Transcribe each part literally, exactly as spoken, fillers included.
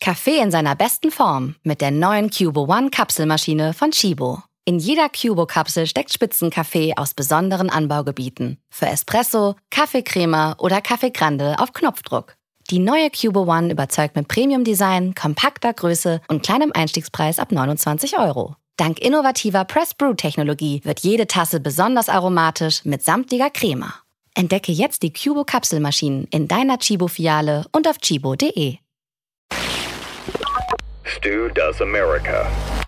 Kaffee in seiner besten Form mit der neuen Cubo One Kapselmaschine von Chibo. In jeder Cubo-Kapsel steckt Spitzenkaffee aus besonderen Anbaugebieten. Für Espresso, Kaffeecrema oder Kaffee Grande auf Knopfdruck. Die neue Cubo One überzeugt mit Premium-Design, kompakter Größe und kleinem Einstiegspreis ab neunundzwanzig Euro. Dank innovativer Press-Brew-Technologie wird jede Tasse besonders aromatisch mit samtlicher Crema. Entdecke jetzt die Cubo-Kapselmaschinen in deiner Chibo-Filiale und auf chibo punkt de. Stu Does America.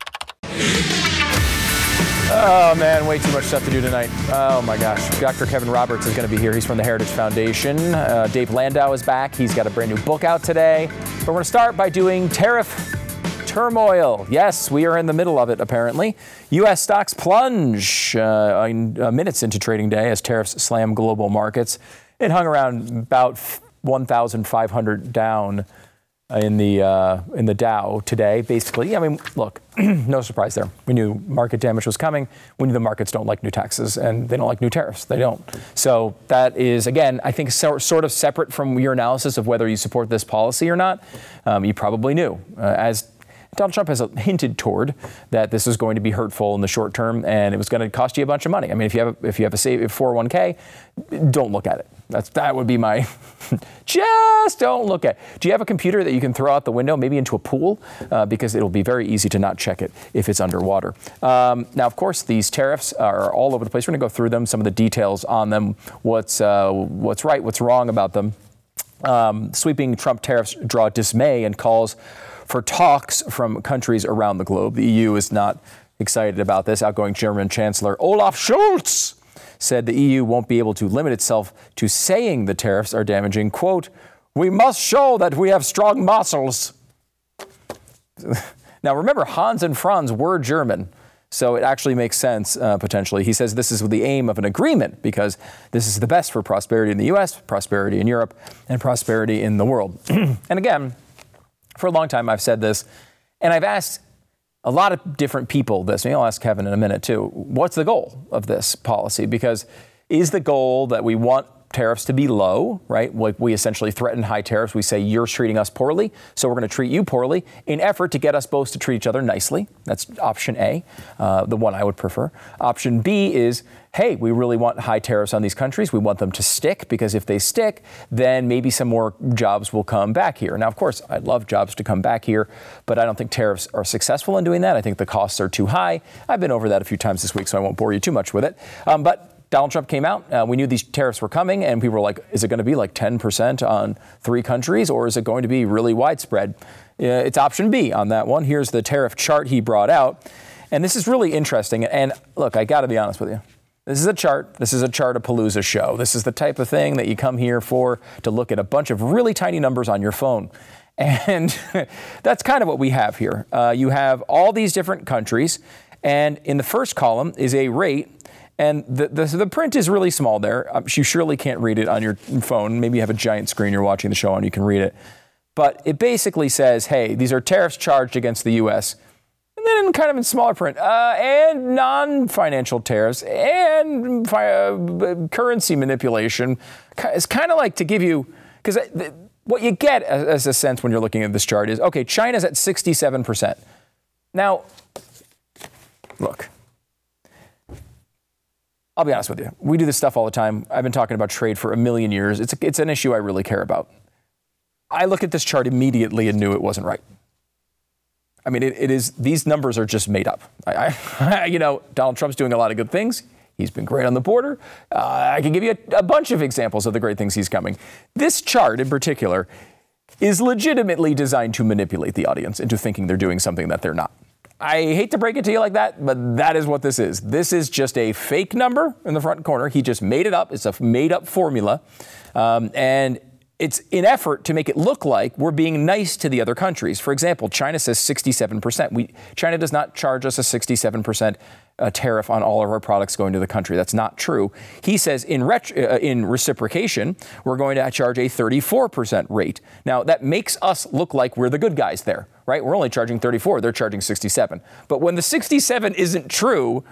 Oh, man, way too much stuff to do tonight. Oh, my gosh. Doctor Kevin Roberts is going to be here. He's from the Heritage Foundation. Uh, Dave Landau is back. He's got a brand new book out today. But we're going to start by doing tariff turmoil. Yes, we are in the middle of it, apparently. U S stocks plunge uh, in, uh, minutes into trading day as tariffs slam global markets. It hung around about one thousand five hundred down in the uh, in the Dow today, basically. I mean, look, no surprise there. We knew market damage was coming. We knew the markets don't like new taxes, and they don't like new tariffs. They don't. So that is, again, I think so, sort of separate from your analysis of whether you support this policy or not. Um, you probably knew, uh, as Donald Trump has hinted toward, that this is going to be hurtful in the short term, and it was going to cost you a bunch of money. I mean, if you have a, if you have a save four oh one k, don't look at it. That's that would be my just don't look at. Do you have a computer that you can throw out the window, maybe into a pool, uh, because it'll be very easy to not check it if it's underwater. Um, now, of course, these tariffs are all over the place. We're going to go through them, some of the details on them, what's uh, what's right, what's wrong about them. Um, sweeping Trump tariffs draw dismay and calls for talks from countries around the globe. The E U is not excited about this. Outgoing German Chancellor Olaf Scholz said the E U won't be able to limit itself to saying the tariffs are damaging. Quote, "We must show that we have strong muscles." Now, remember, Hans and Franz were German, so it actually makes sense, uh, potentially. He says this is with the aim of an agreement because this is the best for prosperity in the U S, prosperity in Europe, and prosperity in the world. And again, for a long time, I've said this, and I've asked a lot of different people this. Maybe I'll ask Kevin in a minute, too. What's the goal of this policy? Because is the goal that we want tariffs to be low, right? Like we essentially threaten high tariffs. We say you're treating us poorly, so we're going to treat you poorly in effort to get us both to treat each other nicely. That's option A, uh, the one I would prefer. Option B is, hey, we really want high tariffs on these countries. We want them to stick, because if they stick, then maybe some more jobs will come back here. Now, of course, I'd love jobs to come back here, but I don't think tariffs are successful in doing that. I think the costs are too high. I've been over that a few times this week, so I won't bore you too much with it. Um, but Donald Trump came out. Uh, we knew these tariffs were coming, and people were like, is it going to be like ten percent on three countries, or is it going to be really widespread? Uh, it's option B on that one. Here's the tariff chart he brought out. And this is really interesting. And look, I got to be honest with you. This is a chart. This is a Chartapalooza show. This is the type of thing that you come here for, to look at a bunch of really tiny numbers on your phone. And that's kind of what we have here. Uh, you have all these different countries, and in the first column is a rate. And the, the the print is really small there. Um, you surely can't read it on your phone. Maybe you have a giant screen you're watching the show on, you can read it. But it basically says, hey, these are tariffs charged against the U S. And then kind of in smaller print, uh, and non-financial tariffs and uh, currency manipulation. It's kind of like to give you, because what you get as, as a sense when you're looking at this chart is, okay, China's at sixty-seven percent. Now, look. I'll be honest with you. We do this stuff all the time. I've been talking about trade for a million years. It's a, it's an issue I really care about. I looked at this chart immediately and knew it wasn't right. I mean, it, it is. These numbers are just made up. I, I, you know, Donald Trump's doing a lot of good things. He's been great on the border. Uh, I can give you a, a bunch of examples of the great things he's coming. This chart in particular is legitimately designed to manipulate the audience into thinking they're doing something that they're not. I hate to break it to you like that, but that is what this is. This is just a fake number in the front corner. He just made it up. It's a made-up formula. Um, and it's in effort to make it look like we're being nice to the other countries. For example, China says sixty-seven percent. We, China does not charge us a sixty-seven percent uh, tariff on all of our products going to the country. That's not true. He says in, ret- uh, in reciprocation, we're going to charge a thirty-four percent rate. Now, that makes us look like we're the good guys there, right? We're only charging thirty-four. They're charging sixty-seven. But when the sixty-seven isn't true,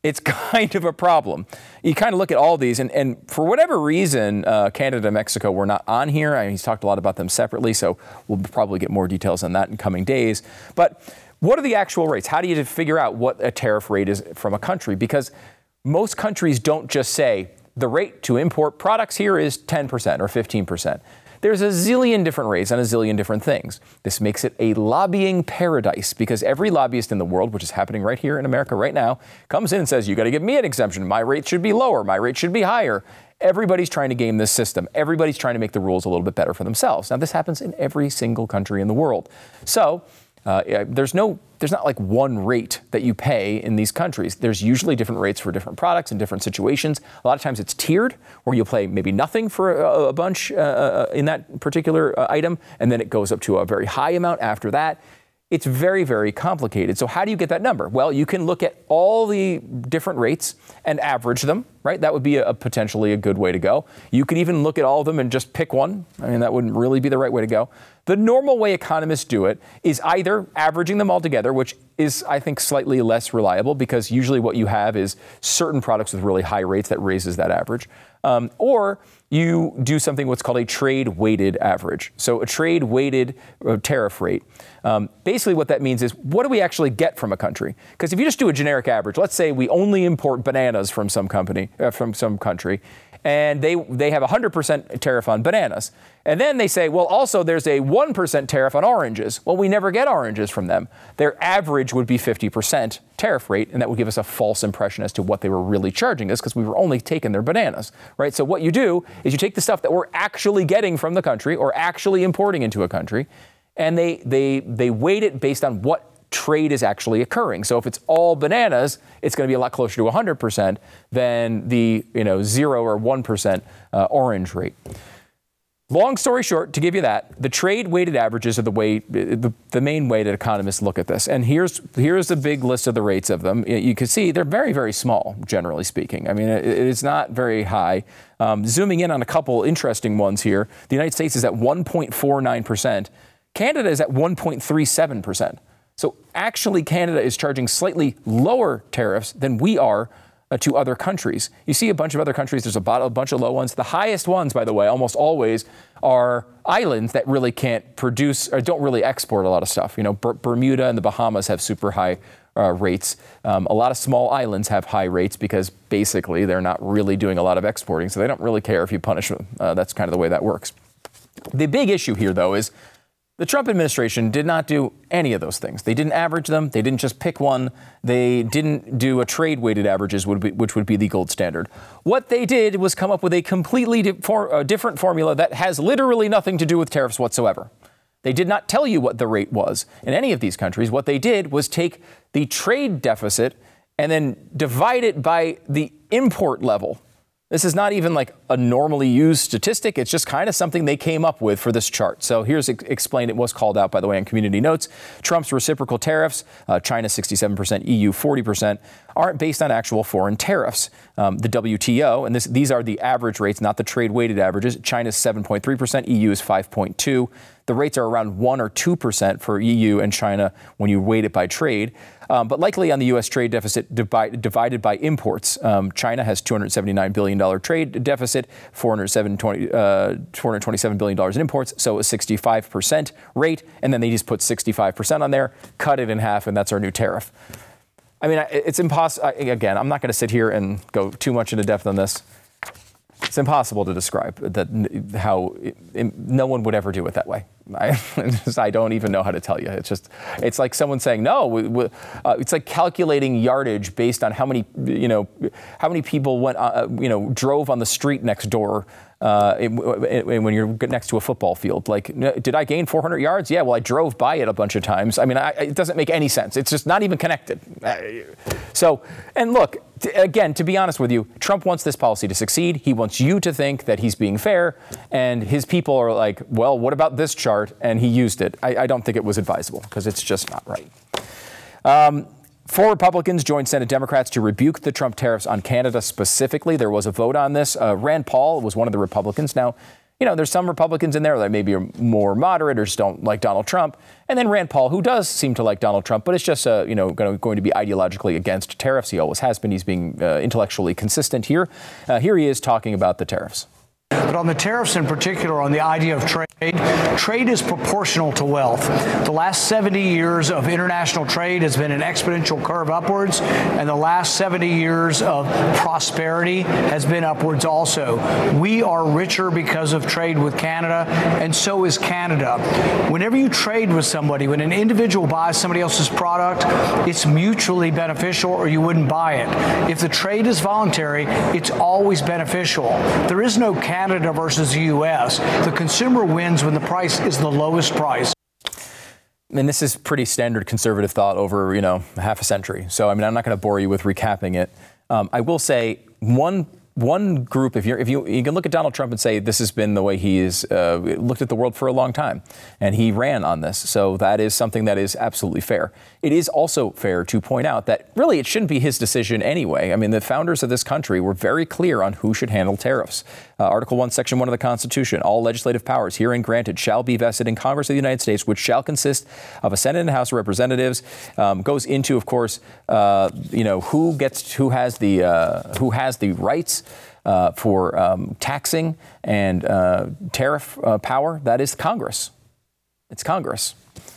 it's kind of a problem. You kind of look at all these, and, and for whatever reason, uh, Canada and Mexico were not on here. I mean, he's talked a lot about them separately, so we'll probably get more details on that in coming days. But what are the actual rates? How do you figure out what a tariff rate is from a country? Because most countries don't just say the rate to import products here is ten percent or fifteen percent. There's a zillion different rates on a zillion different things. This makes it a lobbying paradise because every lobbyist in the world, which is happening right here in America right now, comes in and says, you got to give me an exemption. My rate should be lower. My rate should be higher. Everybody's trying to game this system. Everybody's trying to make the rules a little bit better for themselves. Now, this happens in every single country in the world. So uh, there's no, there's not like one rate that you pay in these countries. There's usually different rates for different products in different situations. A lot of times it's tiered, where you'll pay maybe nothing for a, a bunch uh, in that particular uh, item, and then it goes up to a very high amount after that. It's very, very complicated. So how do you get that number? Well, you can look at all the different rates and average them, right? That would be a, a potentially a good way to go. You could even look at all of them and just pick one. I mean, that wouldn't really be the right way to go. The normal way economists do it is either averaging them all together, which is, I think, slightly less reliable because usually what you have is certain products with really high rates that raises that average. Um, or you do something what's called a trade-weighted average. So a trade-weighted uh, tariff rate. Um, basically what that means is, what do we actually get from a country? Because if you just do a generic average, let's say we only import bananas from some company, uh, from some country, and they they have a one hundred percent tariff on bananas. And then they say, well, also there's a one percent tariff on oranges. Well, we never get oranges from them. Their average would be fifty percent tariff rate, and that would give us a false impression as to what they were really charging us because we were only taking their bananas, right? So what you do is you take the stuff that we're actually getting from the country or actually importing into a country, and they they they weight it based on what trade is actually occurring. So if it's all bananas, it's going to be a lot closer to one hundred percent than the, you know, zero or one percent uh, orange rate. Long story short, to give you that, the trade-weighted averages are the way, the, the main way that economists look at this. And here's here's a big list of the rates of them. You can see they're very, very small, generally speaking. I mean, it, it's not very high. Um, zooming in on a couple interesting ones here, the United States is at one point four nine percent. Canada is at one point three seven percent. So actually, Canada is charging slightly lower tariffs than we are uh, to other countries. You see a bunch of other countries, there's a, b- a bunch of low ones. The highest ones, by the way, almost always are islands that really can't produce or don't really export a lot of stuff. You know, Ber- Bermuda and the Bahamas have super high uh, rates. Um, a lot of small islands have high rates because basically they're not really doing a lot of exporting, so they don't really care if you punish them. Uh, that's kind of the way that works. The big issue here, though, is the Trump administration did not do any of those things. They didn't average them. They didn't just pick one. They didn't do a trade-weighted averages, which would be the gold standard. What they did was come up with a completely di- for, uh, different formula that has literally nothing to do with tariffs whatsoever. They did not tell you what the rate was in any of these countries. What they did was take the trade deficit and then divide it by the import level. This is not even like a normally used statistic. It's just kind of something they came up with for this chart. So here's ex- explained. It was called out, by the way, on Community Notes. Trump's reciprocal tariffs, uh, China sixty-seven percent, E U forty percent, aren't based on actual foreign tariffs. Um, the W T O, and this, these are the average rates, not the trade-weighted averages. China's seven point three percent, E U is five point two. The rates are around one or two percent for E U and China when you weight it by trade. Um, but likely on the U S trade deficit divide, divided by imports. Um, China has two hundred seventy-nine billion dollars trade deficit, four hundred twenty-seven billion dollars in imports, so a sixty-five percent rate. And then they just put sixty-five percent on there, cut it in half, and that's our new tariff. I mean, it's impossible. Again, I'm not going to sit here and go too much into depth on this. It's impossible to describe that how it, it, no one would ever do it that way. I, just, I don't even know how to tell you. It's just, it's like someone saying, no, we, we, uh, it's like calculating yardage based on how many, you know, how many people went, uh, you know, drove on the street next door uh, it, it, when you're next to a football field. Like, did I gain four hundred yards? Yeah, well, I drove by it a bunch of times. I mean, I, it doesn't make any sense. It's just not even connected. So, and look, t- again, to be honest with you, Trump wants this policy to succeed. He wants you to think that he's being fair, and his people are like, well, what about this chart? And he used it. I, I don't think it was advisable because it's just not right. Um, Four Republicans joined Senate Democrats to rebuke the Trump tariffs on Canada specifically. There was a vote on this. Uh, Rand Paul was one of the Republicans. Now, you know, there's some Republicans in there that maybe are more moderate or just don't like Donald Trump. And then Rand Paul, who does seem to like Donald Trump, but it's just, uh, you know, going, going to be ideologically against tariffs. He always has been. He's being uh, intellectually consistent here. Uh, here he is talking about the tariffs. But on the tariffs in particular, on the idea of trade, trade is proportional to wealth. The last seventy years of international trade has been an exponential curve upwards, and the last seventy years of prosperity has been upwards also. We are richer because of trade with Canada, and so is Canada. Whenever you trade with somebody, when an individual buys somebody else's product, it's mutually beneficial or you wouldn't buy it. If the trade is voluntary, it's always beneficial. There is no Canada versus the U S. The consumer wins when the price is the lowest price. And this is pretty standard conservative thought over, you know, half a century. So, I mean, I'm not going to bore you with recapping it. Um, I will say one one group, if you're if you you can look at Donald Trump and say this has been the way he's uh, looked at the world for a long time, and he ran on this. So that is something that is absolutely fair. It is also fair to point out that really it shouldn't be his decision anyway. I mean, the founders of this country were very clear on who should handle tariffs. Uh, Article one, Section one of the Constitution, all legislative powers herein granted shall be vested in Congress of the United States, which shall consist of a Senate and House of Representatives. Um, goes into, of course, uh, you know, who gets, who has the, uh, who has the rights uh, for um, taxing and uh, tariff uh, power. That is Congress. It's Congress.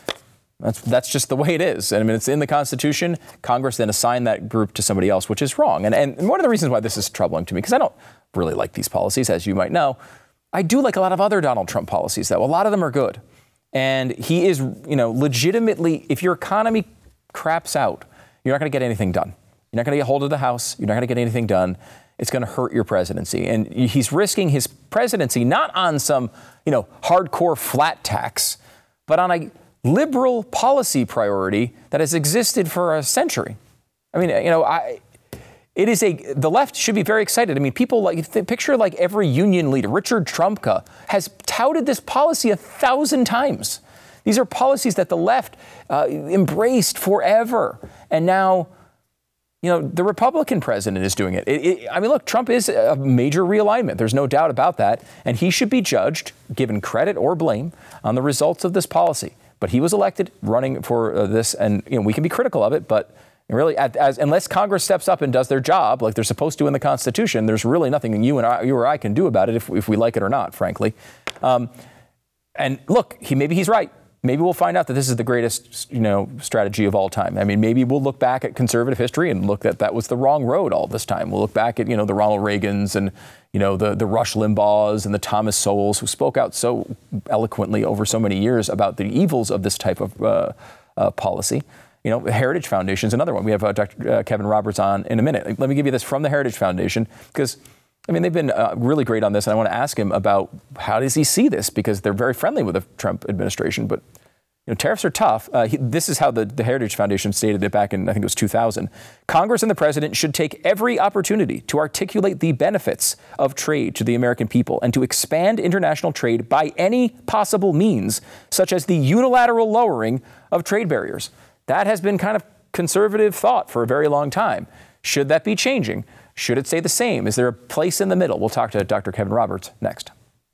That's that's just the way it is. I mean, it's in the Constitution. Congress then assigned that group to somebody else, which is wrong. And and one of the reasons why this is troubling to me, because I don't really like these policies, as you might know. I do like a lot of other Donald Trump policies, though. A lot of them are good. And he is, you know, legitimately, if your economy craps out, you're not going to get anything done. You're not going to get hold of the House. You're not going to get anything done. It's going to hurt your presidency. And he's risking his presidency not on some, you know, hardcore flat tax, but on a liberal policy priority that has existed for a century. I mean, you know, I, it is a, the left should be very excited. I mean, people like, picture like every union leader, Richard Trumka, has touted this policy a thousand times. These are policies that the left uh, embraced forever. And now, you know, the Republican president is doing it. It, it. I mean, look, Trump is a major realignment. There's no doubt about that. And he should be judged, given credit or blame, on the results of this policy. But he was elected running for uh, this, and you know we can be critical of it, but really, as, as, unless Congress steps up and does their job like they're supposed to in the Constitution, there's really nothing you and I, you or I can do about it if, if we like it or not, frankly. Um, and look, he maybe he's right. Maybe we'll find out that this is the greatest, you know, strategy of all time. I mean, maybe we'll look back at conservative history and look that that was the wrong road all this time. We'll look back at, you know, the Ronald Reagans and, you know, the, the Rush Limbaughs and the Thomas Sowells who spoke out so eloquently over so many years about the evils of this type of uh, uh, policy. You know, the Heritage Foundation is another one. We have uh, Doctor Uh, Kevin Roberts on in a minute. Let me give you this from the Heritage Foundation because, I mean, they've been uh, really great on this, and I want to ask him about how does he see this, because they're very friendly with the Trump administration, but you know, tariffs are tough. Uh, he, this is how the, the Heritage Foundation stated it back in, I think it was two thousand. Congress and the president should take every opportunity to articulate the benefits of trade to the American people and to expand international trade by any possible means, such as the unilateral lowering of trade barriers. That has been kind of conservative thought for a very long time. Should that be changing? Should it stay the same? Is there a place in the middle? We'll talk to Doctor Kevin Roberts next.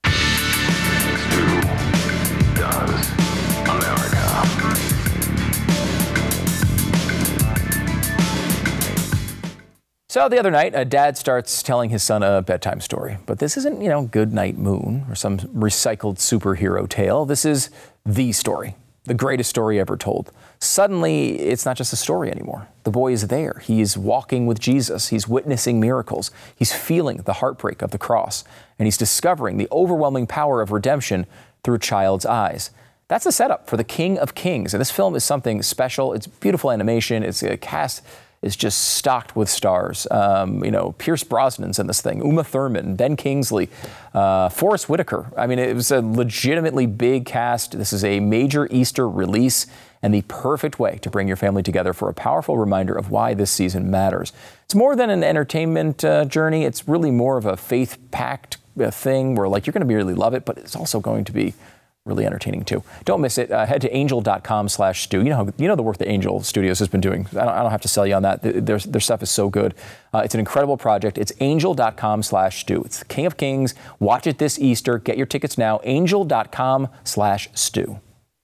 So the other night, a dad starts telling his son a bedtime story. But this isn't, you know, Good Night Moon or some recycled superhero tale. This is the story, the greatest story ever told. Suddenly, it's not just a story anymore. The boy is there. He is walking with Jesus. He's witnessing miracles. He's feeling the heartbreak of the cross. And he's discovering the overwhelming power of redemption through a child's eyes. That's the setup for the King of Kings. And this film is something special. It's beautiful animation. It's a cast is just stocked with stars. Um, you know, Pierce Brosnan's in this thing, Uma Thurman, Ben Kingsley, uh, Forrest Whitaker. I mean, it was a legitimately big cast. This is a major Easter release and the perfect way to bring your family together for a powerful reminder of why this season matters. It's more than an entertainment uh, journey. It's really more of a faith-packed uh, thing where, like, you're going to really love it, but it's also going to be really entertaining too. Don't miss it. Uh, head to angel.com slash stew. You know, you know the work that Angel Studios has been doing. I don't, I don't have to sell you on that. Their, their stuff is so good. Uh, it's an incredible project. It's angel.com slash stew. It's the King of Kings. Watch it this Easter. Get your tickets now. angel.com slash stew.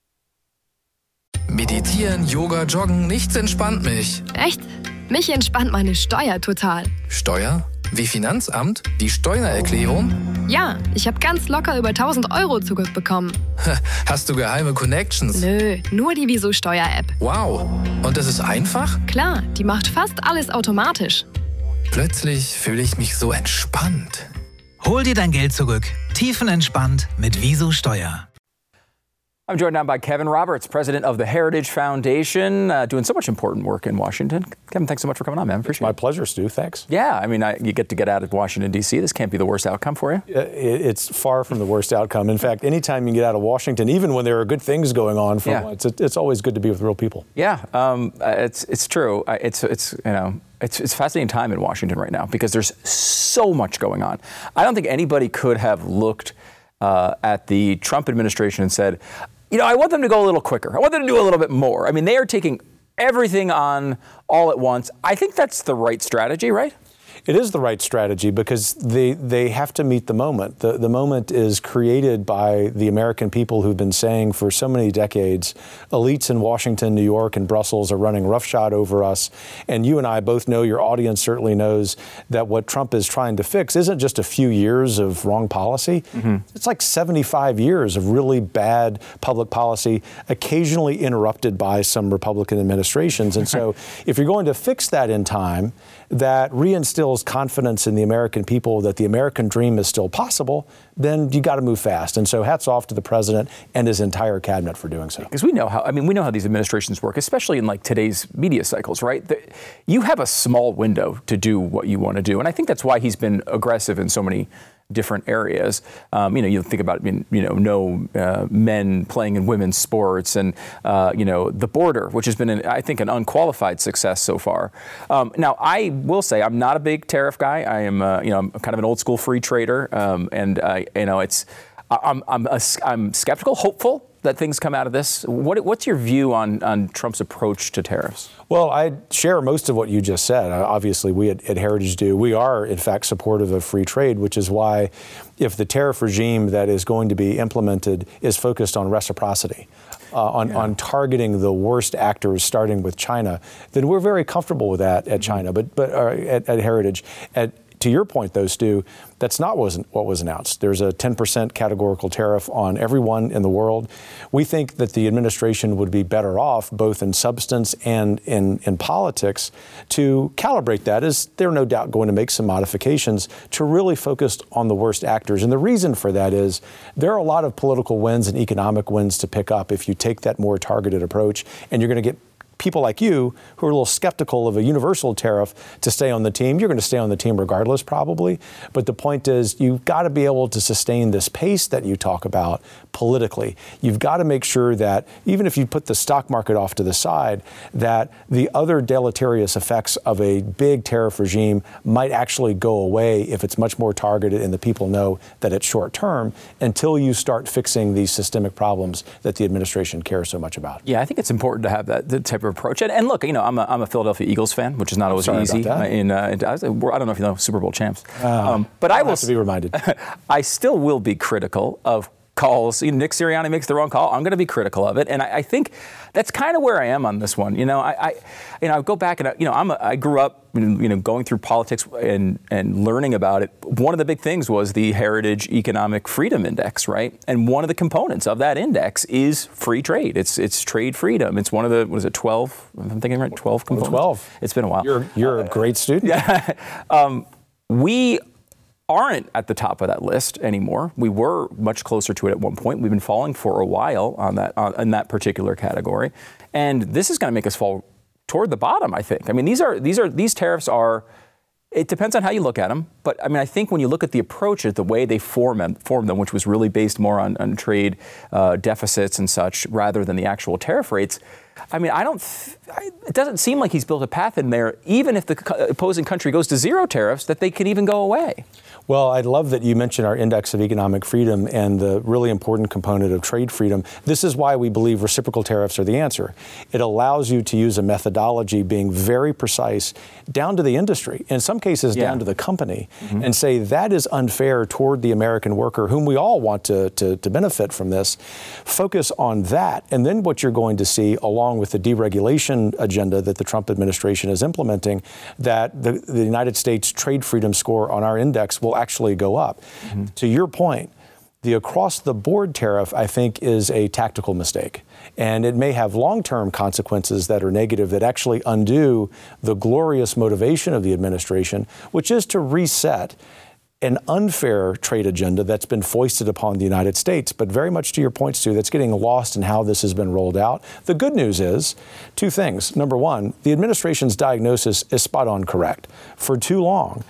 Meditieren, Yoga, Joggen, nichts entspannt mich. Echt? Mich entspannt meine Steuer total. Steuer? Wie Finanzamt? Die Steuererklärung? Ja, ich habe ganz locker über tausend Euro zurückbekommen. Hast du geheime Connections? Nö, nur die Wieso Steuer-App. Wow. Und das ist einfach? Klar, die macht fast alles automatisch. Plötzlich fühle ich mich so entspannt. Hol dir dein Geld zurück. Tiefenentspannt mit Wieso Steuer. I'm joined now by Kevin Roberts, president of the Heritage Foundation, uh, doing so much important work in Washington. Kevin, thanks so much for coming on, man. Appreciate My it. pleasure, Stu. Thanks. Yeah, I mean, I, you get to get out of Washington, D C. This can't be the worst outcome for you. Uh, it, it's far from the worst outcome. In fact, anytime you get out of Washington, even when there are good things going on, for Yeah. once, it, it's always good to be with real people. Yeah, um, it's it's true. Uh, It's it's you know it's it's a fascinating time in Washington right now because there's so much going on. I don't think anybody could have looked uh, at the Trump administration and said, you know, I want them to go a little quicker. I want them to do a little bit more. I mean, they are taking everything on all at once. I think that's the right strategy, right? It is the right strategy because they they have to meet the moment. The the moment is created by the American people who've been saying for so many decades, elites in Washington, New York, and Brussels are running roughshod over us. And you and I both know, your audience certainly knows, that what Trump is trying to fix isn't just a few years of wrong policy. Mm-hmm. It's like seventy-five years of really bad public policy, occasionally interrupted by some Republican administrations. And so if you're going to fix that in time, that reinstills confidence in the American people that the American dream is still possible, then you got to move fast. And so hats off to the president and his entire cabinet for doing so. Because we know how, I mean, we know how these administrations work, especially in like today's media cycles, right? The, you have a small window to do what you want to do. And I think that's why he's been aggressive in so many different areas. Um, you know, you think about, I mean, you know, no uh, men playing in women's sports and, uh, you know, the border, which has been, an, I think, an unqualified success so far. Um, now, I will say I'm not a big tariff guy. I am, uh, you know, I'm kind of an old school free trader. Um, and, uh, you know, it's, I'm, I'm, a, I'm skeptical, hopeful that things come out of this. What, what's your view on, on Trump's approach to tariffs? Well, I share most of what you just said. Uh, obviously, we at, at Heritage do. We are, in fact, supportive of free trade, which is why if the tariff regime that is going to be implemented is focused on reciprocity, uh, on, yeah. on targeting the worst actors, starting with China, then we're very comfortable with that at China, but, but uh, at, at Heritage. At, to your point, though, Stu, that's not wasn't what was announced. There's a ten percent categorical tariff on everyone in the world. We think that the administration would be better off, both in substance and in, in politics, to calibrate that, as they're no doubt going to make some modifications to really focus on the worst actors. And the reason for that is there are a lot of political wins and economic wins to pick up if you take that more targeted approach, and you're going to get people like you who are a little skeptical of a universal tariff to stay on the team. You're going to stay on the team regardless, probably. But the point is, you've got to be able to sustain this pace that you talk about politically. You've got to make sure that even if you put the stock market off to the side, that the other deleterious effects of a big tariff regime might actually go away if it's much more targeted and the people know that it's short term, until you start fixing these systemic problems that the administration cares so much about. Yeah, I think it's important to have that, that type of approach. And, and look, you know, I'm a, I'm a Philadelphia Eagles fan, which is not always Sorry easy. about that. In, uh, in, I don't know if you know Super Bowl champs, Uh, um, but I I'll will have to be reminded. I still will be critical of calls. You know, Nick Sirianni makes the wrong call. I'm going to be critical of it, and I, I think that's kind of where I am on this one. You know, I, I you know, I go back and I, you know, I'm a, I grew up, you know, going through politics and and learning about it. One of the big things was the Heritage Economic Freedom Index, right? And one of the components of that index is free trade. It's it's trade freedom. It's one of the, what is it, twelve? I'm thinking right, twelve components. twelve. It's been a while. You're you're uh, a great student. Yeah. um, we aren't at the top of that list anymore. We were much closer to it at one point. We've been falling for a while on that on, in that particular category, and this is going to make us fall toward the bottom, I think. I mean, these are these are these tariffs are. It depends on how you look at them, but I mean, I think when you look at the approaches, the way they form them, form them, which was really based more on, on trade uh, deficits and such, rather than the actual tariff rates. I mean, I don't, th- it doesn't seem like he's built a path in there, even if the co- opposing country goes to zero tariffs, that they could even go away. Well, I love that you mentioned our Index of Economic Freedom and the really important component of trade freedom. This is why we believe reciprocal tariffs are the answer. It allows you to use a methodology being very precise down to the industry, in some cases yeah. down to the company, mm-hmm. and say that is unfair toward the American worker, whom we all want to, to, to benefit from this. Focus on that. And then what you're going to see, along with the deregulation agenda that the Trump administration is implementing, that the, the United States trade freedom score on our index will actually go up. Mm-hmm. To your point, the across-the-board tariff, I think, is a tactical mistake. And it may have long-term consequences that are negative that actually undo the glorious motivation of the administration, which is to reset an unfair trade agenda that's been foisted upon the United States. But very much to your point, Stu, that's getting lost in how this has been rolled out. The good news is two things. Number one, the administration's diagnosis is spot on correct. For too long,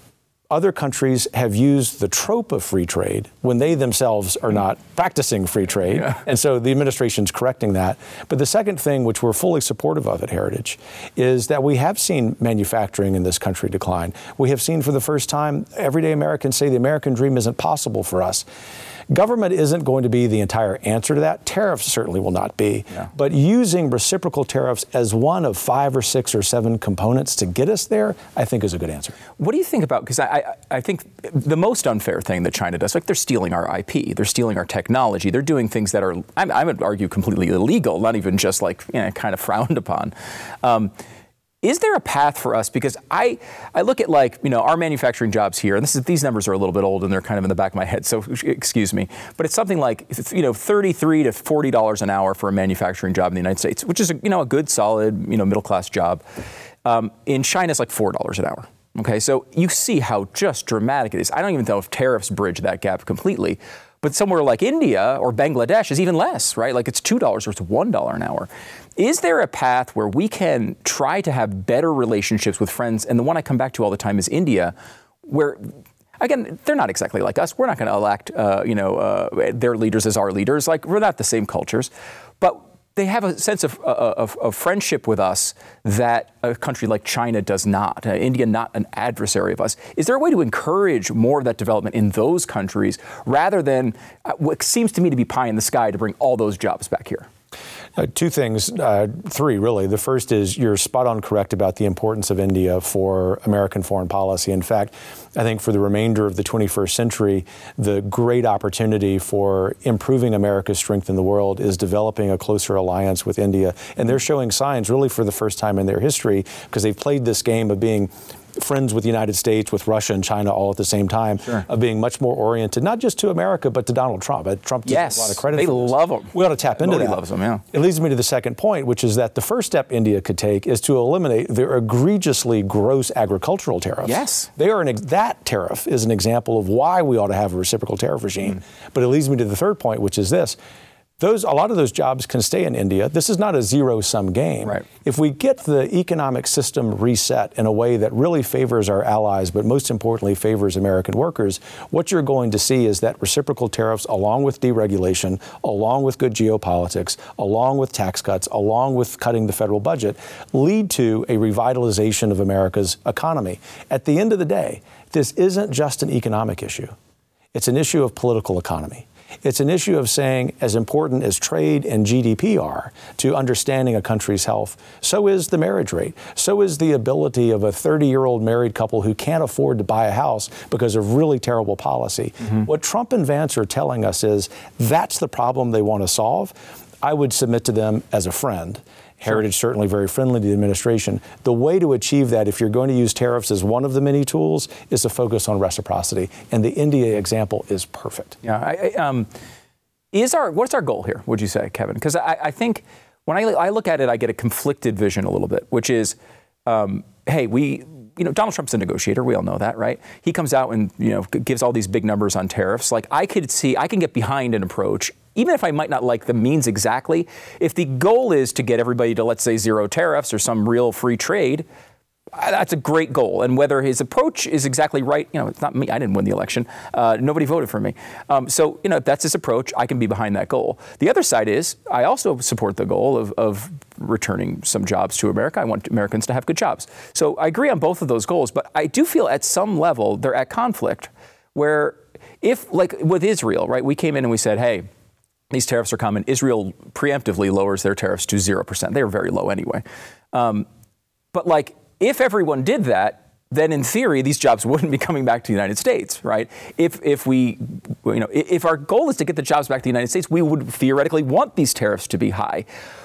other countries have used the trope of free trade when they themselves are not practicing free trade. Yeah. And so the administration's correcting that. But the second thing, which we're fully supportive of at Heritage, is that we have seen manufacturing in this country decline. We have seen for the first time everyday Americans say the American dream isn't possible for us. Government isn't going to be the entire answer to that. Tariffs certainly will not be. Yeah. But using reciprocal tariffs as one of five or six or seven components to get us there, I think is a good answer. What do you think about, because I, I, I think the most unfair thing that China does, like they're stealing our I P, they're stealing our technology, they're doing things that are, I, I would argue, completely illegal, not even just like, you know, kind of frowned upon. Um, Is there a path for us? Because I, I look at like, you know, our manufacturing jobs here, and this is, these numbers are a little bit old and they're kind of in the back of my head, so excuse me, but it's something like, you know, thirty-three to forty dollars an hour for a manufacturing job in the United States, which is, a, you know, a good, solid, you know, middle-class job. Um, in China, it's like four dollars an hour. Okay, so you see how just dramatic it is. I don't even know if tariffs bridge that gap completely. But somewhere like India or Bangladesh is even less, right? Like it's two dollars or it's one dollar an hour. Is there a path where we can try to have better relationships with friends? And the one I come back to all the time is India, where, again, they're not exactly like us. We're not going to elect, uh, you know, uh, their leaders as our leaders. Like, we're not the same cultures. But they have a sense of, uh, of, of friendship with us that a country like China does not. Uh, India, not an adversary of us. Is there a way to encourage more of that development in those countries rather than uh, what seems to me to be pie in the sky to bring all those jobs back here? Uh, two things, uh, three really. The first is you're spot on correct about the importance of India for American foreign policy. In fact, I think for the remainder of the twenty-first century, the great opportunity for improving America's strength in the world is developing a closer alliance with India. And they're showing signs really for the first time in their history, because they've played this game of being friends with the United States, with Russia and China all at the same time, sure. of being much more oriented, not just to America, but to Donald Trump. Trump deserves yes, a lot of credit they for this. love him. We ought to tap into Nobody that. loves him, yeah. It leads me to the second point, which is that the first step India could take is to eliminate their egregiously gross agricultural tariffs. Yes. They are an ex- that tariff is an example of why we ought to have a reciprocal tariff regime. Mm. But it leads me to the third point, which is this. Those, a lot of those jobs can stay in India. This is not a zero-sum game. Right. If we get the economic system reset in a way that really favors our allies, but most importantly favors American workers, what you're going to see is that reciprocal tariffs, along with deregulation, along with good geopolitics, along with tax cuts, along with cutting the federal budget, lead to a revitalization of America's economy. At the end of the day, this isn't just an economic issue. It's an issue of political economy. It's an issue of saying, as important as trade and G D P are to understanding a country's health, so is the marriage rate. So is the ability of a thirty-year-old married couple who can't afford to buy a house because of really terrible policy. Mm-hmm. What Trump and Vance are telling us is that's the problem they want to solve. I would submit to them as a friend. Heritage certainly very friendly to the administration. The way to achieve that, if you're going to use tariffs as one of the many tools, is to focus on reciprocity. And the India example is perfect. Yeah. I, I, um, is our what's our goal here, would you say, Kevin? Because I, I think when I, I look at it, I get a conflicted vision a little bit, which is, um, hey, we, you know, Donald Trump's a negotiator. We all know that, right? He comes out and, you know, gives all these big numbers on tariffs. Like, I could see, I can get behind an approach, even if I might not like the means exactly. If the goal is to get everybody to, let's say, zero tariffs or some real free trade, That's a great goal. And whether his approach is exactly right, you know, it's not me. I didn't win the election. Uh, nobody voted for me. Um, so, you know, if that's his approach, I can be behind that goal. The other side is I also support the goal of, of returning some jobs to America. I want Americans to have good jobs. So I agree on both of those goals. But I do feel at some level they're at conflict where if, like with Israel, right, we came in and we said, hey, these tariffs are coming. Israel preemptively lowers their tariffs to zero percent. They were very low anyway. Um, but like, if everyone did that, then in theory, these jobs wouldn't be coming back to the United States, right? If if we, you know, if our goal is to get the jobs back to the United States, we would theoretically want these tariffs to be high.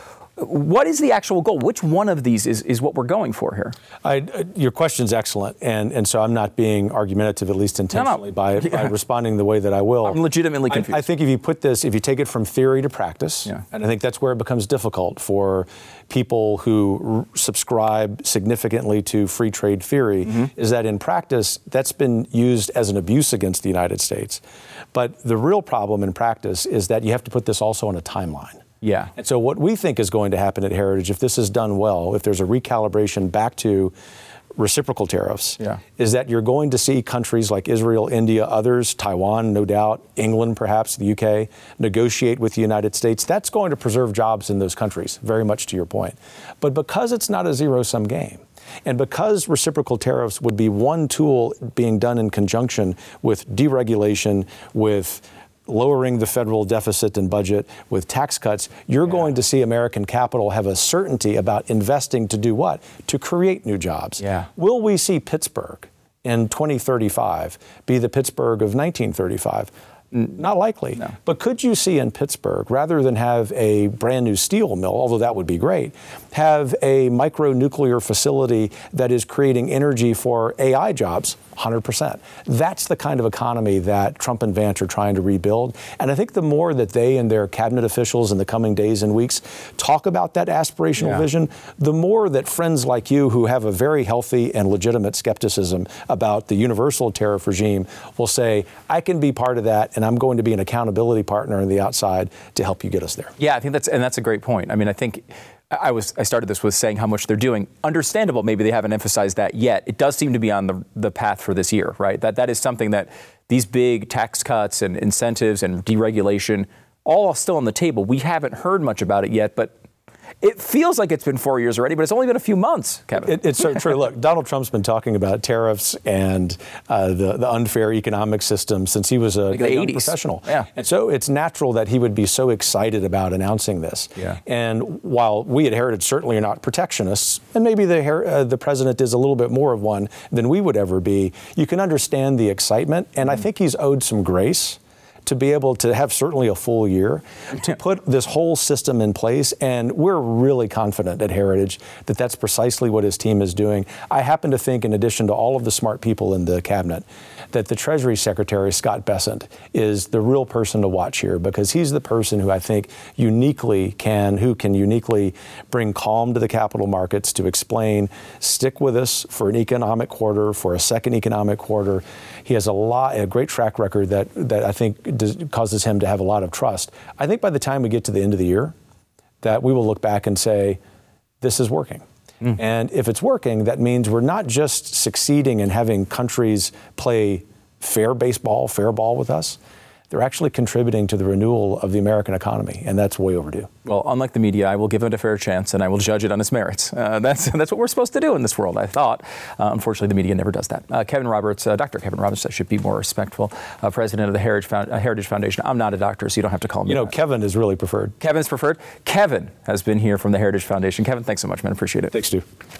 What is the actual goal? Which one of these is, is what we're going for here? I, uh, your question's excellent, and, and so I'm not being argumentative, at least intentionally, no, no. By, yeah. by responding the way that I will. I'm legitimately confused. I, I think if you put this, if you take it from theory to practice, yeah. and I think that's where it becomes difficult for people who r- subscribe significantly to free trade theory, mm-hmm. is that in practice, that's been used as an abuse against the United States. But the real problem in practice is that you have to put this also on a timeline. Yeah. And so what we think is going to happen at Heritage, if this is done well, if there's a recalibration back to reciprocal tariffs, yeah. is that you're going to see countries like Israel, India, others, Taiwan, no doubt, England, perhaps the U K, negotiate with the United States. That's going to preserve jobs in those countries, very much to your point. But because it's not a zero-sum game, and because reciprocal tariffs would be one tool being done in conjunction with deregulation, with lowering the federal deficit and budget, with tax cuts, you're yeah. going to see American capital have a certainty about investing to do what? To create new jobs. Yeah. Will we see Pittsburgh in twenty thirty-five be the Pittsburgh of nineteen thirty-five? Not likely. No. But could you see in Pittsburgh, rather than have a brand new steel mill, although that would be great, have a micronuclear facility that is creating energy for A I jobs? one hundred percent. That's the kind of economy that Trump and Vance are trying to rebuild. And I think the more that they and their cabinet officials in the coming days and weeks talk about that aspirational yeah. vision, the more that friends like you who have a very healthy and legitimate skepticism about the universal tariff regime will say, I can be part of that, and I'm going to be an accountability partner on the outside to help you get us there. Yeah, I think that's, and that's a great point. I mean, I think I was I started this with saying how much they're doing. Understandable, maybe they haven't emphasized that yet. It does seem to be on the, the path for this year, right? That that is something that these big tax cuts and incentives and deregulation, all still on the table. We haven't heard much about it yet, but it feels like it's been four years already, but it's only been a few months, Kevin. It, it's so true. Look, Donald Trump's been talking about tariffs and uh, the, the unfair economic system since he was a, like a young eighties. professional. Yeah. And so it's natural that he would be so excited about announcing this. Yeah. And while we at Heritage certainly are not protectionists, and maybe the, uh, the president is a little bit more of one than we would ever be, you can understand the excitement. And mm. I think he's owed some grace to be able to have certainly a full year, to put this whole system in place. And we're really confident at Heritage that that's precisely what his team is doing. I happen to think, in addition to all of the smart people in the cabinet, that the Treasury Secretary, Scott Bessent, is the real person to watch here, because he's the person who I think uniquely can, who can uniquely bring calm to the capital markets to explain, stick with us for an economic quarter, for a second economic quarter. He has a lot, a great track record that, that I think does, causes him to have a lot of trust. I think by the time we get to the end of the year, that we will look back and say, this is working. Mm. And if it's working, that means we're not just succeeding in having countries play fair baseball, fair ball with us. They're actually contributing to the renewal of the American economy, and that's way overdue. Well, unlike the media, I will give it a fair chance, and I will judge it on its merits. Uh, that's that's what we're supposed to do in this world, I thought. Uh, unfortunately, the media never does that. Uh, Kevin Roberts, uh, Doctor Kevin Roberts, I should be more respectful, uh, president of the Heritage, Found- uh, Heritage Foundation. I'm not a doctor, so you don't have to call me You know, that. Kevin is really preferred. Kevin's preferred. Kevin has been here from the Heritage Foundation. Kevin, thanks so much, man. Appreciate it. Thanks, Stu.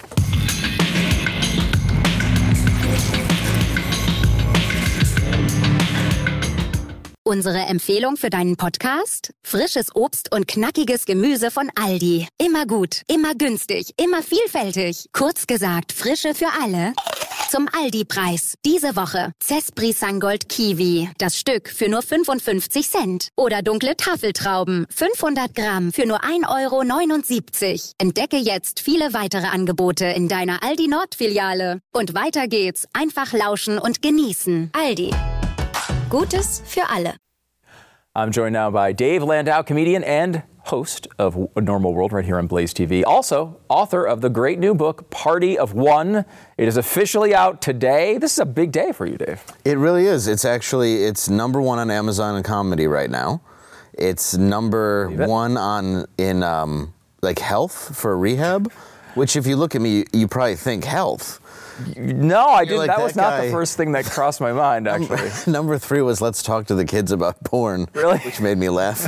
Unsere Empfehlung für deinen Podcast? Frisches Obst und knackiges Gemüse von Aldi. Immer gut, immer günstig, immer vielfältig. Kurz gesagt, Frische für alle. Zum Aldi-Preis. Diese Woche Cespri Sangold Kiwi. Das Stück für nur fünfundfünfzig Cent. Oder dunkle Tafeltrauben. fünfhundert Gramm für nur ein Euro neunundsiebzig. Entdecke jetzt viele weitere Angebote in deiner Aldi Nord-Filiale. Und weiter geht's. Einfach lauschen und genießen. Aldi. Gutes für alle. I'm joined now by Dave Landau, comedian and host of A Normal World right here on Blaze T V. Also, author of the great new book, Party of One. It is officially out today. This is a big day for you, Dave. It really is. It's actually, it's number one on Amazon in comedy right now. It's number one on in um, like health for rehab, which if you look at me, you probably think health. No, I didn't. Like, that, that was not guy. the first thing that crossed my mind, actually. Number three was let's talk to the kids about porn. Really? Which made me laugh.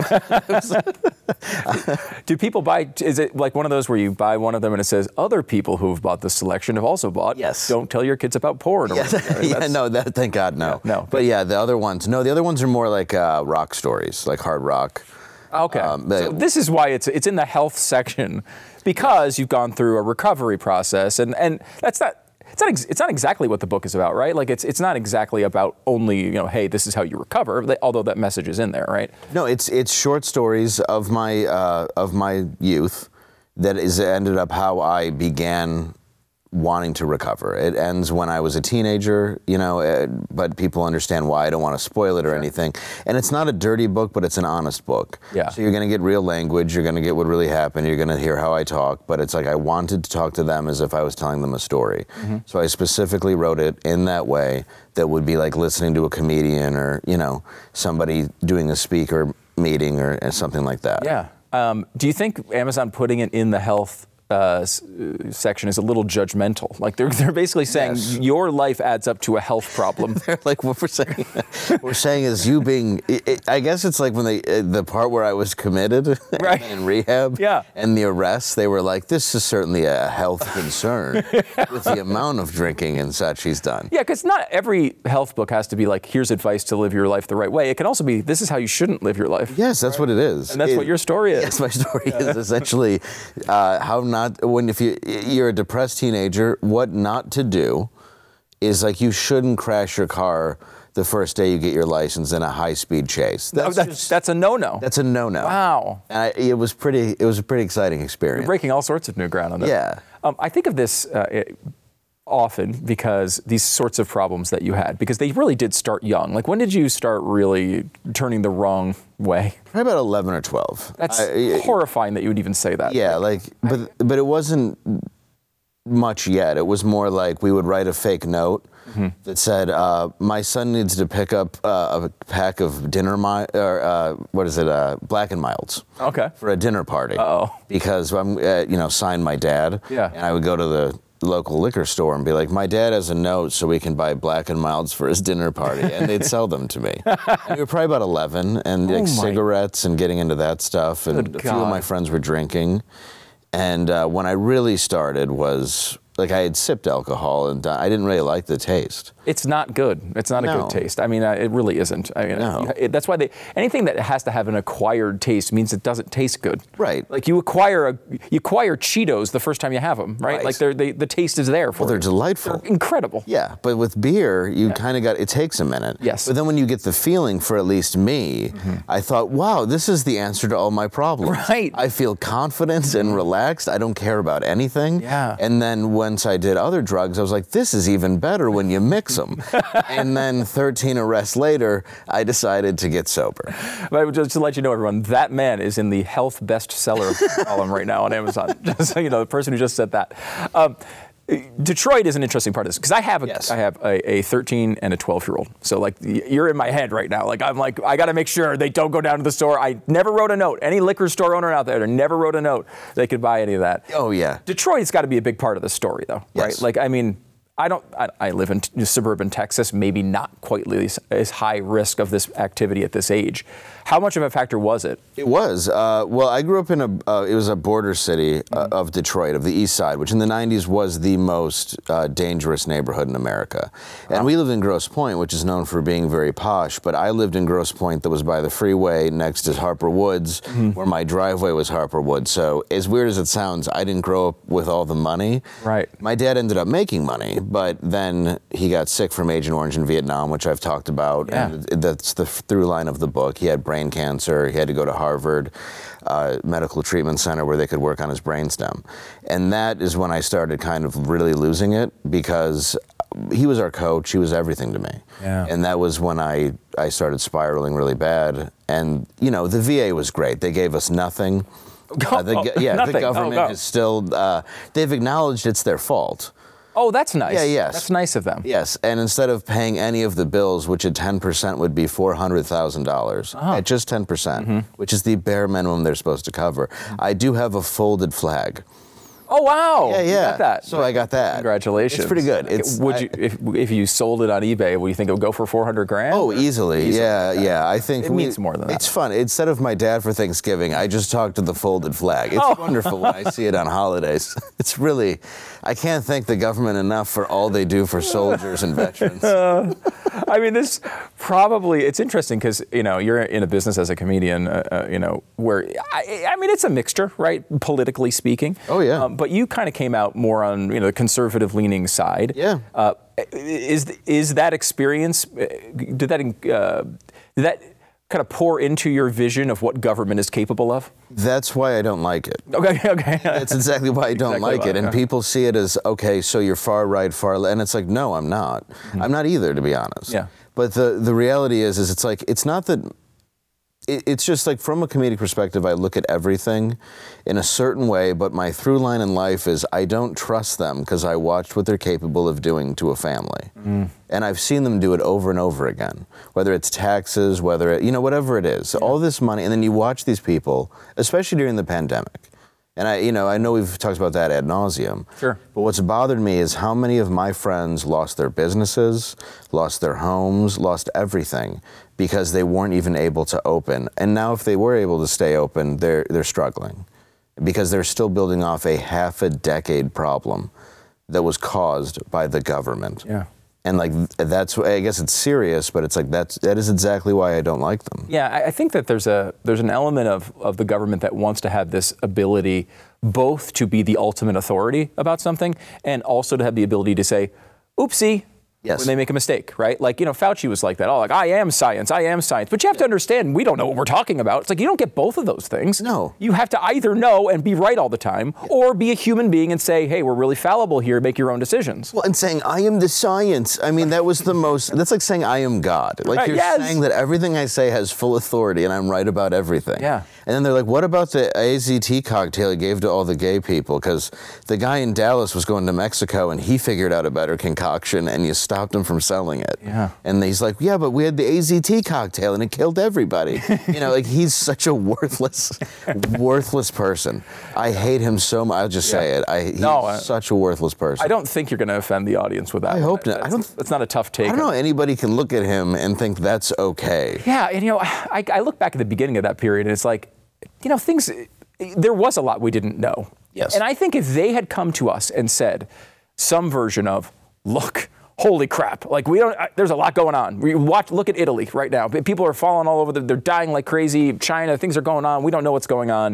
Do people buy, is it like one of those where you buy one of them and it says, other people who have bought this selection have also bought? Yes. Don't tell your kids about porn. Or Yes. yeah, no, that, thank God, no. Yeah, no. But yeah, the other ones, no, the other ones are more like uh, rock stories, like hard rock. Okay. Um, so this is why it's it's in the health section, because you've gone through a recovery process, and, and that's not, It's not, ex- it's not exactly what the book is about, right? Like, it's it's not exactly about only, you know, hey, this is how you recover, although that message is in there, right? No, it's it's short stories of my uh, of my youth that is ended up how I began wanting to recover. It ends when I was a teenager, you know, uh, but people understand why. I don't want to spoil it or anything. And it's not a dirty book, but it's an honest book. Yeah. So you're going to get real language. You're going to get what really happened. You're going to hear how I talk. But it's like I wanted to talk to them as if I was telling them a story. Mm-hmm. So I specifically wrote it in that way that would be like listening to a comedian or, you know, somebody doing a speaker meeting or, or something like that. Yeah. Um, do you think Amazon putting it in the health Uh, s- section is a little judgmental? Like they're they're basically saying Yes. your life adds up to a health problem. They're like what we're saying. What we're saying is you being. It, it, I guess it's like when they uh, the part where I was committed Right. in rehab. Yeah. And the arrest, they were like, this is certainly a health concern with the amount of drinking and such he's done. Yeah, because not every health book has to be like, here's advice to live your life the right way. It can also be, this is how you shouldn't live your life. Yes, that's what it is. And that's It- what your story is. Yes, my story is essentially uh, how not when if you you're a depressed teenager, what not to do is like you shouldn't crash your car the first day you get your license in a high-speed chase. That's, that's, just- that's a no-no. That's a no-no. Wow. And I, it was pretty. It was a pretty exciting You're experience. breaking all sorts of new ground on that. Yeah. Um, I think of this uh, it, often because these sorts of problems that you had, because they really did start young. Like, when did you start really turning the wrong way? Probably about eleven or twelve. That's I- horrifying that you would even say that. Yeah, like, but but it wasn't much yet. It was more like we would write a fake note mm-hmm. that said, uh, "My son needs to pick up uh, a pack of dinner mi- or uh, what is it, uh, Black and Milds, Okay. for a dinner party." Uh-oh. Because I'm, uh, you know, signed my dad. Yeah. And I would go to the local liquor store and be like, "My dad has a note so we can buy Black and Milds for his dinner party," and they'd sell them to me. And we were probably about eleven, and like Oh my- cigarettes and getting into that stuff, and Good a few of God. my friends were drinking. And uh, when I really started was, like, I had sipped alcohol, and uh, I didn't really like the taste. It's not good. It's not a No. good taste. I mean, uh, it really isn't. I mean, No. it, that's why they anything that has to have an acquired taste means it doesn't taste good. Right. Like you acquire a you acquire Cheetos the first time you have them, right? Right. Like they're, they the taste is there for Well, they're you. delightful. They're incredible. Yeah, but with beer, you kind of got, it takes a minute. Yes. But then when you get the feeling, for at least me, I thought, wow, this is the answer to all my problems. Right. I feel confident and relaxed. I don't care about anything. Yeah. And then once I did other drugs, I was like, this is even better when you mix them. And then thirteen arrests later, I decided to get sober. But just to let you know, everyone, that man is in the health bestseller column right now on Amazon. Just so you know, the person who just said that. Um, Detroit is an interesting part of this because I have a Yes. I have a, a thirteen and a twelve year old. So like y- you're in my head right now. Like I'm like I got to make sure they don't go down to the store. I never wrote a note. Any liquor store owner out there, never wrote a note they could buy any of that. Oh, yeah. Detroit's got to be a big part of the story, though, right? Yes. Like I mean. I don't. I, I live in t- suburban Texas, maybe not quite as, as high risk of this activity at this age. How much of a factor was it? It was. Uh, well, I grew up in a, uh, it was a border city uh, of Detroit, of the East Side, which in the nineties was the most uh, dangerous neighborhood in America. And we lived in Grosse Pointe, which is known for being very posh, but I lived in Grosse Pointe that was by the freeway next to Harper Woods, mm-hmm. where my driveway was Harper Woods. So as weird as it sounds, I didn't grow up with all the money. Right. My dad ended up making money, but then he got sick from Agent Orange in Vietnam, which I've talked about, Yeah. and that's the through line of the book. He had brain cancer. He had to go to Harvard uh, Medical Treatment Center where they could work on his brainstem. And that is when I started kind of really losing it, because he was our coach. He was everything to me. Yeah. And that was when I, I started spiraling really bad. And, you know, the V A was great. They gave us nothing. Uh, the, oh, yeah, nothing. the government oh, oh. is still, uh, they've acknowledged it's their fault. Oh, that's nice. Yeah, yes. That's nice of them. Yes, and instead of paying any of the bills, which at ten percent would be four hundred thousand dollars, Oh. at just ten percent, Mm-hmm. which is the bare minimum they're supposed to cover, I do have a folded flag. Oh, wow. Yeah, You yeah. got that. So I got that. Congratulations. It's pretty good. It's, would I- you if, if you sold it on eBay, would you think it would go for four hundred grand? Oh, easily. Easily, Yeah, okay. yeah. I think It we- means more than that. It's fun. Instead of my dad for Thanksgiving, I just talked to the folded flag. It's Oh. wonderful when I see it on holidays. It's really, I can't thank the government enough for all they do for soldiers and veterans. I mean, this probably, it's interesting because, you know, you're in a business as a comedian, uh, uh, you know, where, I, I mean, it's a mixture, right, politically speaking. Oh, yeah. Um, but you kind of came out more on, you know, the conservative-leaning side. Yeah. Uh, is is that experience, uh, did that, uh, did that kind of pour into your vision of what government is capable of? That's why I don't like it. Okay, okay. That's exactly why I don't Exactly like why, it. And yeah. people see it as, okay, so you're far right, far left. And it's like, no, I'm not. I'm not either, to be honest. Yeah. But the, the reality is, is it's like, it's not that, it, it's just like from a comedic perspective, I look at everything in a certain way, but my through line in life is I don't trust them because I watched what they're capable of doing to a family. Mm. And I've seen them do it over and over again, whether it's taxes, whether it, you know, whatever it is, all this money. And then you watch these people, especially during the pandemic. And I, you know, I know we've talked about that ad nauseum. Sure. But what's bothered me is how many of my friends lost their businesses, lost their homes, lost everything because they weren't even able to open. And now if they were able to stay open, they're they're struggling because they're still building off a half a decade problem that was caused by the government. Yeah. And like that's, I guess it's serious, but it's like that's that is exactly why I don't like them. Yeah, I, I think that there's a there's an element of, of the government that wants to have this ability both to be the ultimate authority about something and also to have the ability to say, oopsie, Yes. when they make a mistake, right? Like, you know, Fauci was like that. Oh, like, I am science, I am science. But you have to understand, we don't know what we're talking about. It's like, you don't get both of those things. No. You have to either know and be right all the time, or be a human being and say, hey, we're really fallible here, make your own decisions. Well, and saying, I am the science. I mean, that was the most, that's like saying I am God. Like Right, you're yes. saying that everything I say has full authority and I'm right about everything. Yeah. And then they're like, what about the A Z T cocktail you gave to all the gay people? Because the guy in Dallas was going to Mexico and he figured out a better concoction and you stopped him from selling it. Yeah. And he's like, yeah, but we had the A Z T cocktail and it killed everybody. You know, like he's such a worthless, worthless person. I hate him so much. I'll just say it. I, he's No, I- such a worthless person. I don't think you're going to offend the audience with that. I one. hope not. I That's- don't- That's not a tough take. I don't know anybody can look at him and think that's okay. Yeah, and you know, I, I look back at the beginning of that period, and it's like, you know, things. There was a lot we didn't know. Yes. And I think if they had come to us and said some version of, look, holy crap, like we don't. I, there's a lot going on. We watch. Look at Italy right now. People are falling all over. The, they're dying like crazy. China, things are going on. We don't know what's going on.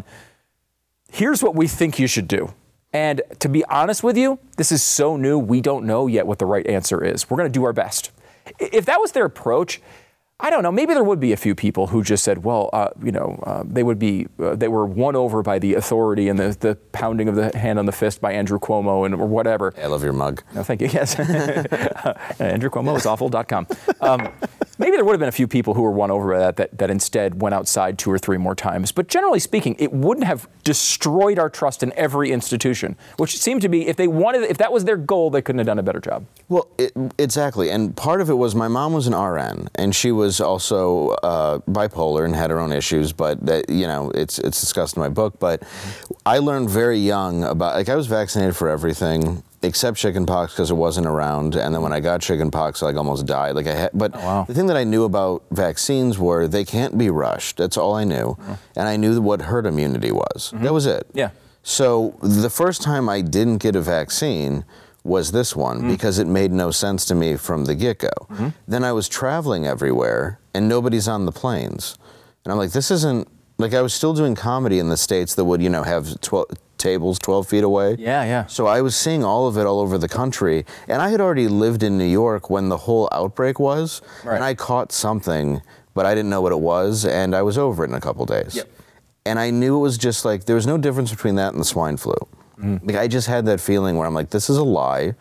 Here's what we think you should do. And to be honest with you, this is so new. We don't know yet what the right answer is. We're going to do our best. If that was their approach, I don't know. Maybe there would be a few people who just said, well, uh, you know, uh, they would be, uh, they were won over by the authority and the, the pounding of the hand on the fist by Andrew Cuomo and or whatever. I love your mug. No, thank you. Yes. uh, Andrew Cuomo is awful dot com. Um, maybe there would have been a few people who were won over by that, that that instead went outside two or three more times. But generally speaking, it wouldn't have destroyed our trust in every institution, which seemed to be, if they wanted, if that was their goal, they couldn't have done a better job. Well, it, exactly. And part of it was my mom was an R N, and she was also uh, bipolar and had her own issues. But that, you know, it's it's discussed in my book. But I learned very young about, like, I was vaccinated for everything except chickenpox because it wasn't around. And then when I got chickenpox, I like almost died. Like I had, but Oh, wow. the thing that I knew about vaccines were they can't be rushed. That's all I knew, Oh. and I knew what herd immunity was. That was it. Yeah. So the first time I didn't get a vaccine was this one Mm. because it made no sense to me from the get-go. Mm-hmm. Then I was traveling everywhere and nobody's on the planes. And I'm like, this isn't, like I was still doing comedy in the States that would, you know, have twelve tables twelve feet away. Yeah, yeah. So I was seeing all of it all over the country. And I had already lived in New York when the whole outbreak was. Right. And I caught something, but I didn't know what it was. And I was over it in a couple days. Yep. And I knew it was just like, there was no difference between that and the swine flu. Mm. Like I just had that feeling where I'm like, this is a lie.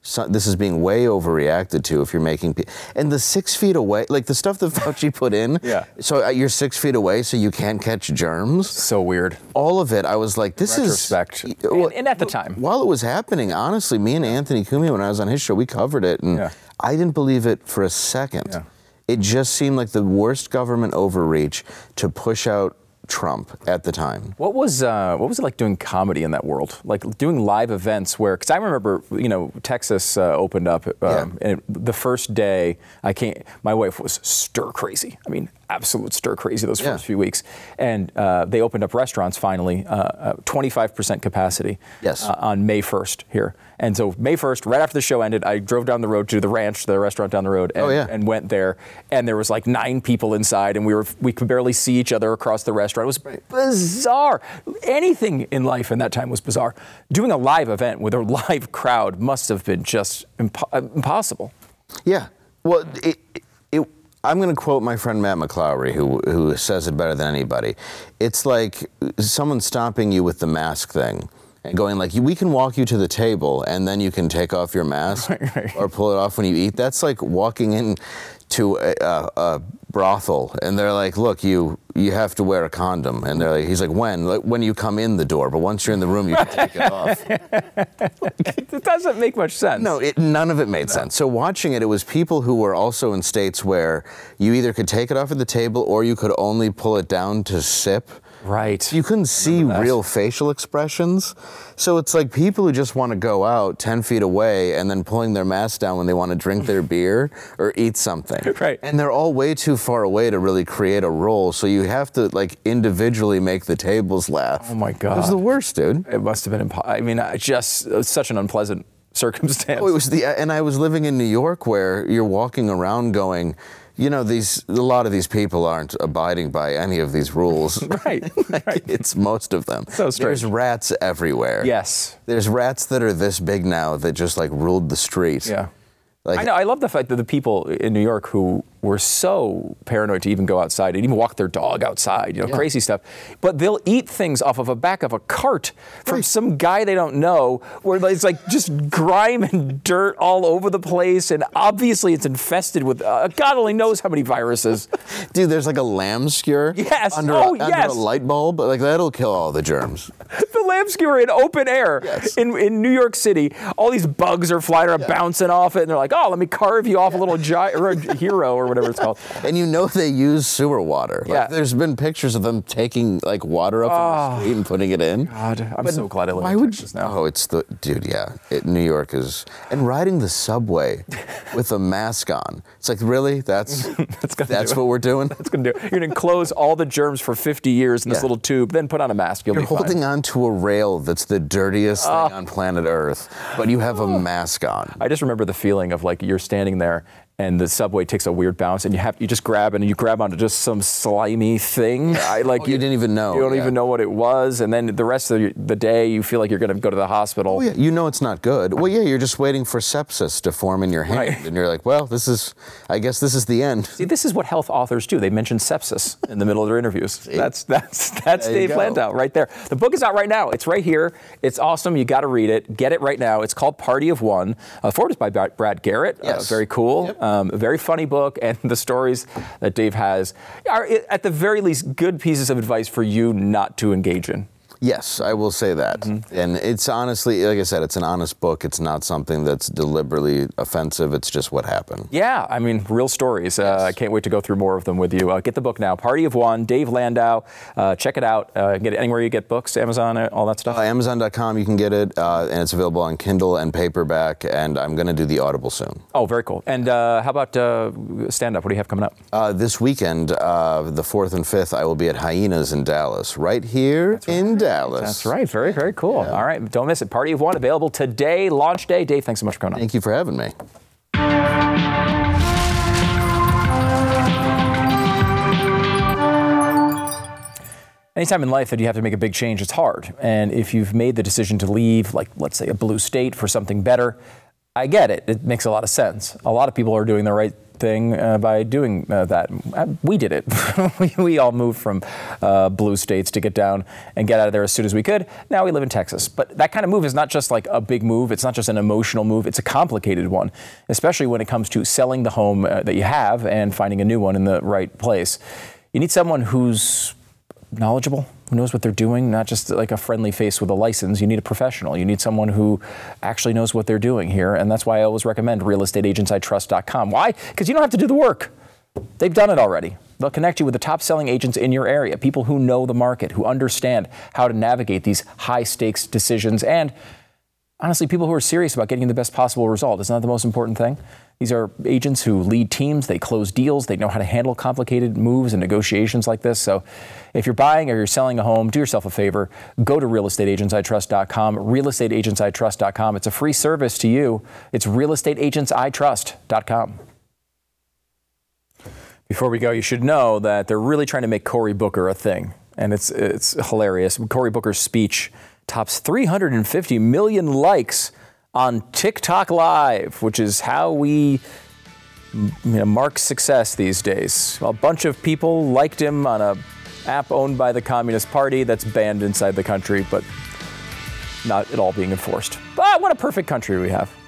So this is being way overreacted to if you're making pe- and the six feet away, like the stuff that Fauci put in. Yeah. So you're six feet away, so you can't catch germs. So weird. All of it, I was like, this In is. retrospect. And, and at the time. While it was happening, honestly, me and Anthony Cumia, when I was on his show, we covered it, and Yeah. I didn't believe it for a second. Yeah. It just seemed like the worst government overreach to push out Trump at the time. What was uh, what was it like doing comedy in that world? Like doing live events where, because I remember, you know, Texas uh, opened up, um, Yeah. and it, the first day I came, my wife was stir crazy. I mean, absolute stir crazy those Yeah. first few weeks. And uh, they opened up restaurants finally, uh, uh, twenty-five percent capacity. Yes. Uh, on May first here. And so May first, right after the show ended, I drove down the road to the ranch, the restaurant down the road, and, Oh, yeah. and went there. And there was like nine people inside, and we were we could barely see each other across the restaurant. It was bizarre. Anything in life in that time was bizarre. Doing a live event with a live crowd must have been just impo- impossible. Yeah. Well, it, it, I'm going to quote my friend Matt McClowry, who who says it better than anybody. It's like someone stopping you with the mask thing and going like, we can walk you to the table and then you can take off your mask Right, right. or pull it off when you eat. That's like walking in to a, a, a brothel and they're like, look, you you have to wear a condom. And they're like, he's like, when? Like, when you come in the door, but once you're in the room, you can take it off. It doesn't make much sense. No, it, none of it made sense. So watching it, it was people who were also in states where you either could take it off at the table or you could only pull it down to sip. Right. You couldn't see that. real facial expressions. So it's like people who just want to go out ten feet away and then pulling their mask down when they want to drink their beer or eat something. Right. And they're all way too far away to really create a role. So you have to like individually make the tables laugh. Oh my God. It was the worst, dude. It must have been impo- I mean, I just it was such an unpleasant circumstance. Oh, it was the, and I was living in New York where you're walking around going, you know, these a lot of these people aren't abiding by any of these rules. Right, Like, right. It's most of them. So strange. There's rats everywhere. Yes. There's rats that are this big now that just like ruled the street. Yeah. Like, I know. I love the fact that the people in New York who were so paranoid to even go outside and even walk their dog outside, you know, Yeah. crazy stuff. But they'll eat things off of a back of a cart from Right. some guy they don't know, where it's like just grime and dirt all over the place, and obviously it's infested with uh, God only knows how many viruses. Dude, there's like a lamb skewer Yes. under, Oh, a, under yes. a light bulb. Like that'll kill all the germs. The lamb skewer in open air Yes. in, in New York City. All these bugs are flying around, bouncing off it, and they're like, "Oh, let me carve you off a little gi- or a hero or whatever it's called." And you know they use sewer water. Like, Yeah. There's been pictures of them taking like water up from the street and putting it in. God, I'm But so glad I live why in would Texas you, now. Oh, it's the dude. Yeah, it, New York is, and riding the subway with a mask on. It's like really, that's That's gonna that's do it. what we're doing. That's gonna do it. You're gonna close all the germs for fifty years in this Yeah. little tube, then put on a mask. You'll You're be fine. holding on to a rail that's the dirtiest Oh. thing on planet Earth, but you have a mask on. I just remember the feeling of like you're standing there and the subway takes a weird bounce and you have you just grab and you grab onto just some slimy thing. I like Oh, you didn't even know, You don't yeah. even know what it was, and then the rest of the, the day you feel like you're gonna go to the hospital. Oh yeah, you know it's not good. Well, yeah, you're just waiting for sepsis to form in your hand, Right. and you're like, well, this is, I guess this is the end. See, this is what health authors do. They mention sepsis in the middle of their interviews. That's that's that's There you Dave go. Landau right there. The book is out right now. It's right here. It's awesome. You got to read it. Get it right now. It's called Party of One. Uh, forwarded by Ba- Brad Garrett. Yes. Uh, very cool. Yep. Um, a very funny book, and the stories that Dave has are, at the very least, good pieces of advice for you not to engage in. Yes, I will say that. Mm-hmm. And it's honestly, like I said, it's an honest book. It's not something that's deliberately offensive. It's just what happened. Yeah, I mean, real stories. Uh, I can't wait to go through more of them with you. Uh, get the book now, Party of One, Dave Landau. Uh, check it out. Uh, get it anywhere you get books, Amazon, uh, all that stuff. Uh, Amazon dot com, you can get it, uh, and it's available on Kindle and paperback, and I'm going to do the Audible soon. Oh, very cool. And uh, how about uh, stand-up? What do you have coming up? Uh, this weekend, uh, the fourth and fifth, I will be at Hyenas in Dallas, right here in Dallas. That's right. Very, very cool. All right. Don't miss it. Party of One available today, launch day. Dave, thanks so much for coming on. Thank you for having me. Anytime in life that you have to make a big change, it's hard. And if you've made the decision to leave, like, let's say, a blue state for something better, I get it. It makes a lot of sense. A lot of people are doing the right thing uh, by doing uh, that. We did it. we, we all moved from uh, blue states to get down and get out of there as soon as we could. Now we live in Texas. But that kind of move is not just like a big move. It's not just an emotional move. It's a complicated one, especially when it comes to selling the home uh, that you have and finding a new one in the right place. You need someone who's knowledgeable, who knows what they're doing, not just like a friendly face with a license. You need a professional. You need someone who actually knows what they're doing here. And that's why I always recommend real estate agents I trust dot com. Why? Because you don't have to do the work. They've done it already. They'll connect you with the top selling agents in your area, people who know the market, who understand how to navigate these high stakes decisions, and honestly, people who are serious about getting you the best possible result. Isn't that the most important thing? These are agents who lead teams, they close deals, they know how to handle complicated moves and negotiations like this. So if you're buying or you're selling a home, do yourself a favor. Go to real estate agents I trust dot com, real estate agents I trust dot com. It's a free service to you. It's real estate agents I trust dot com. Before we go, you should know that they're really trying to make Cory Booker a thing. And it's it's hilarious. Cory Booker's speech tops three hundred fifty million likes on TikTok Live, which is how we you know, mark success these days. A bunch of people liked him on a app owned by the Communist Party that's banned inside the country, but not at all being enforced. But what a perfect country we have.